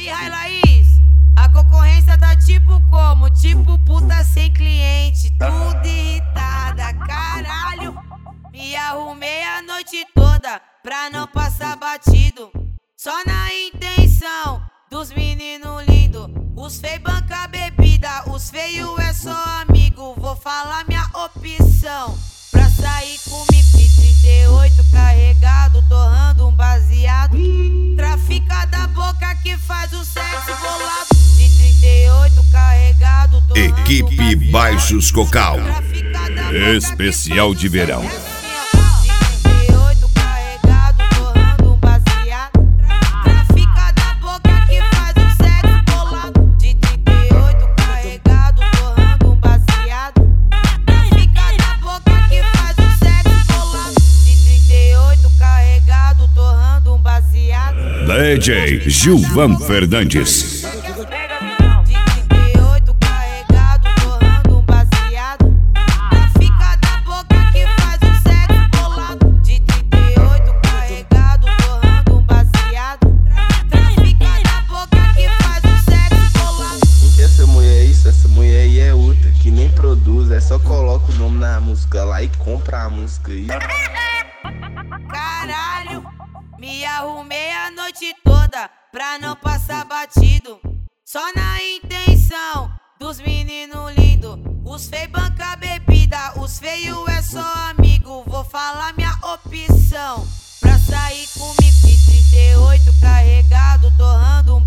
Aí, Laís, a concorrência tá tipo como? Tipo puta sem cliente, tudo irritada, caralho. Me arrumei a noite toda pra não passar batido, só na intenção dos meninos lindos. Os feios banca bebida, os feios é só amigo. Vou falar minha opção pra sair comigo de 38 carregado, torrando um baseado. Trafica da boca que faz o sexo bolado. De 38 carregado, torrando Equipe Baixos Cocal. Especial de verão. DJ Gilvan Fernandes. Essa mulher aí é outra, que nem produz, é só coloca o nome na música lá e compra a música aí. Caralho, me arrumei a noite toda pra não passar batido, só na intenção dos meninos lindos. Os feios banca bebida, os feios é só amigo. Vou falar minha opção pra sair comigo de 38 carregado, torrando um